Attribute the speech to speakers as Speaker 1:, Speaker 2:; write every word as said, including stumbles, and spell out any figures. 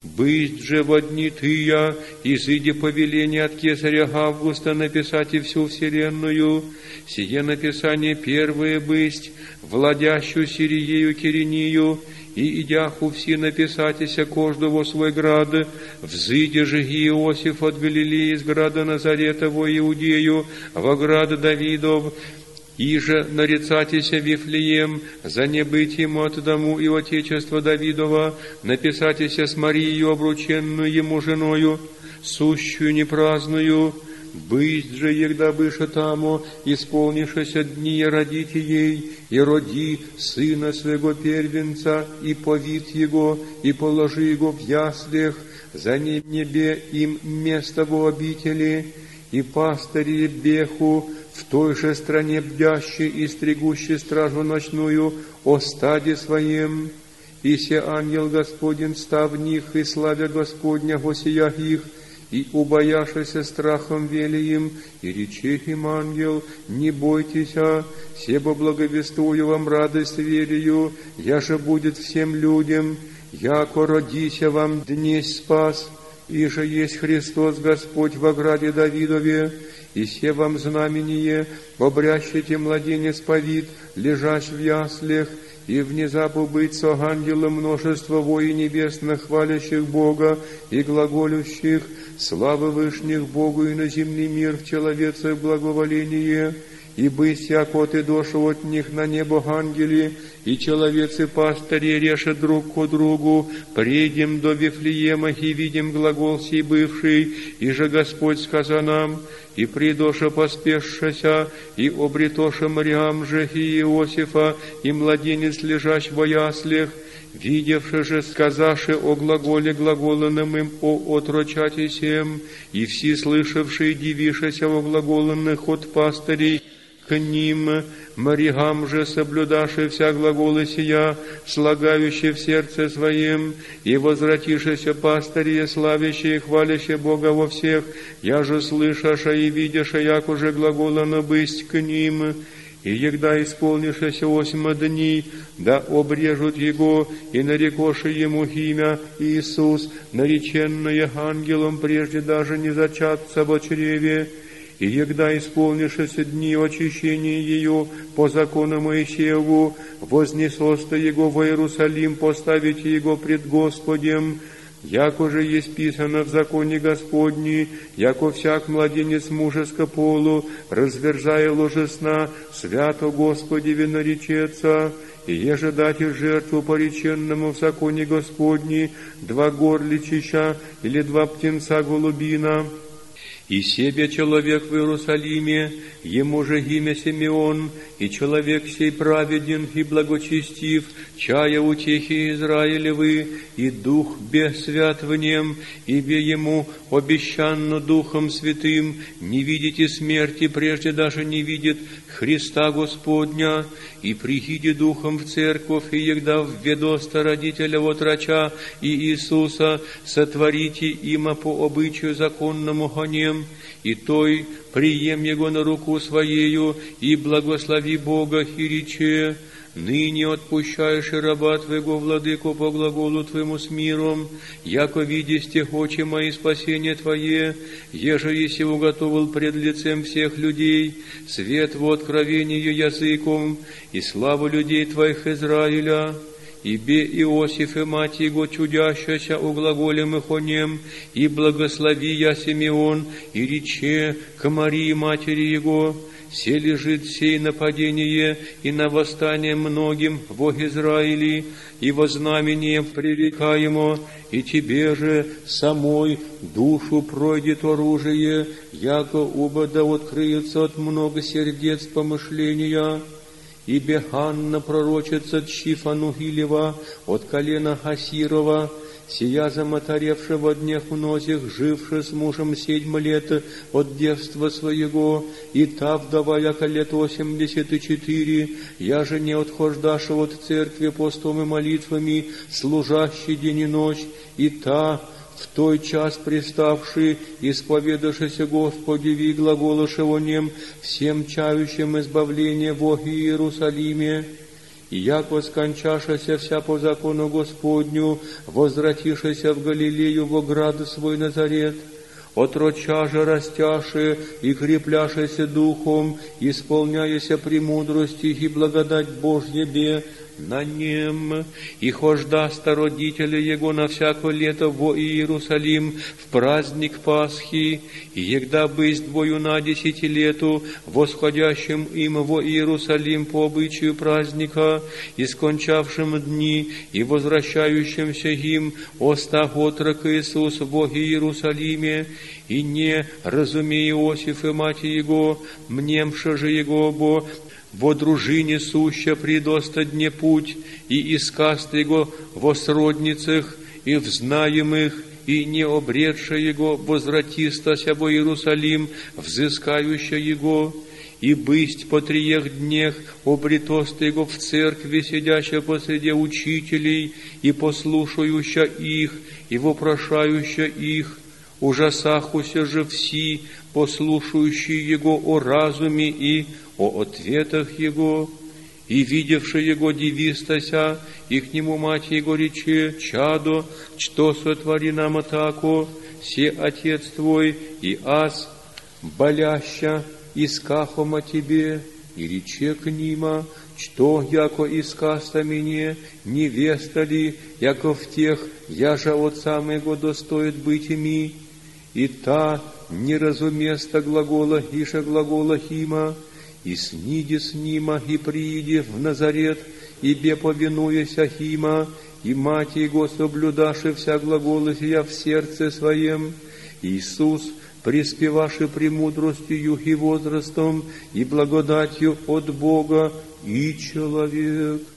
Speaker 1: Бысть же во дни тыя, изыди повеление от кесаря Августа написать и всю вселенную, сие написание первое бысть, владящую Сириею Киринию, и идяху все написатися каждого свой град, взыди же Иосиф от Галилеи из града Назарета во Иудею, во град Давидов, и же нарицатися Вифлеем, за небытием от дому и отечества Давидова, написатися с Марией, обрученную ему женою, сущую непраздную, бысть же, егда быше тамо, исполнившися дни родите ей, и роди сына своего первенца, и повид его, и положи его в яслях, за небе им место в обители, и пастыри беху, в той же стране бдящий и стригущий стражу ночную о стаде своем, и се ангел Господень став в них, и славя Господня госиях их, и убояшися страхом вели им, и рече им ангел, не бойтеся, себо благовествую вам радость велию, я же будет всем людям, яко родися вам днесь спас, и же есть Христос Господь во граде Давидове, и се вам знамение, обрящите младенец повид, лежащ в яслях, и внезапу быть со ангелом множество вои небесных, хвалящих Бога и глаголющих, славы вышних Богу и на земный мир в человецах благоволение, и быть, яко ты дошел от них на небо ангели, и человецы пастыри решат друг ко другу, придем до Вифлеема и видим глагол сей бывший, и же Господь сказа нам, и придоша поспешшася, и обретоша Мариам же и Иосифа, и младенец лежащ во яслях, видевши же, сказавши о глаголе глаголенным им о отрочати сем, и все слышавшие дивишися о глаголенных от пастырей к ним, Мариам же, соблюдаши вся глаголы сия, слагающие в сердце своем, и возвратишися пастыри, славящие и хвалящие Бога во всех, я же слышаша и видяша, як уже глаголано бысть к ним, и егда исполнившися осьма дней, да обрежут его, и нарекоши ему имя Иисус, нареченное ангелом, прежде даже не зачаться во чреве, и егда исполнившися дни очищения ее по закону Моисееву, вознесоста его в Иерусалим, поставите его пред Господем, яко же есть писано в законе Господни, яко всяк младенец мужеско полу, разверзая ложе сна, свято Господеве наречется, и еже дати жертву пореченному в законе Господни, два горличища или два птенца голубина, и себе человек в Иерусалиме, ему же имя Симеон, и человек сей праведен и благочестив, чая утехи Израилевы, и дух бессвят в нем, ибо ему обещанно Духом Святым, не видите смерти, прежде даже не видит Христа Господня, и прииди Духом в церковь, и егда введоста родителя отроча и Иисуса, сотворите има по обычаю законному гонем, и той прием его на руку своею, и благослови Бога, и рече, ныне отпущаешь и раба Твоего, владыку, по глаголу Твоему с миром, яко видисте очи мои спасение Твое, еже еси уготовил пред лицем всех людей, свет во откровению языком, и славу людей Твоих Израиля. Ибе Иосиф и мать его чудящаяся о глаголе мехонем, и благослови я Симеон, и рече к Марии матери его, се лежит сей нападение и на восстание многим во Израиле, и во знамение пререкаемо, и тебе же самой душу пройдет оружие, яко оба да открыются от много сердец помышления. Ибо Ханна, пророчица Тшифа Нугилева, от колена Хасирова, сия замотаревши во днях многих, живши с мужем седьм лет от девства своего, и та вдова, яко лет восемьдесят и четыре, я же не отхождаша от церкви постом и молитвами, служащий день и ночь, и та, в той час приставший, исповедавшийся Господеви, глаголоши о нем всем чающим избавление во Иерусалиме, и яко скончашася вся по закону Господню, возвратишася в Галилею во град свой Назарет, отроча же растяше и крепляшася духом, исполняяся премудрости и благодать Божьебе на нем, и хожда родители его на всякое лето во Иерусалим в праздник Пасхи, и егда бысть двою на десяти лету, восходящим им во Иерусалим по обычаю праздника, и скончавшим дни, и возвращающимся им, остав отрок Иисус во Иерусалиме, и не разумея Иосиф и мать его, мнемша же его бо, во дружине суща предоста дне путь, и искаст его во сродницах, и в знаемых, и не обретша его, возвратистася во Иерусалим, взыскающа его, и бысть по триех днях обретоста его в церкви, сидяща посреди учителей, и послушающа их, и вопрошающа их, ужасахуся же все, послушающие его о разуме и о ответах его, и видевши его дивистася, и к нему мать его рече: чадо, что сотвори нам тако, се отец твой, и аз, боляща, искахома тебе, и рече к нима: что, яко искаста мне, невеста ли, яко в тех, я же отца моего достоит быть ими, и та неразуместа глагола иша глагола хима, и сниди с нима, и прииди в Назарет, и бе повинуяся хима, и мать его соблюдаши вся глагола сия в сердце своем. Иисус, приспеваши премудростью и возрастом, и благодатью от Бога, и человек.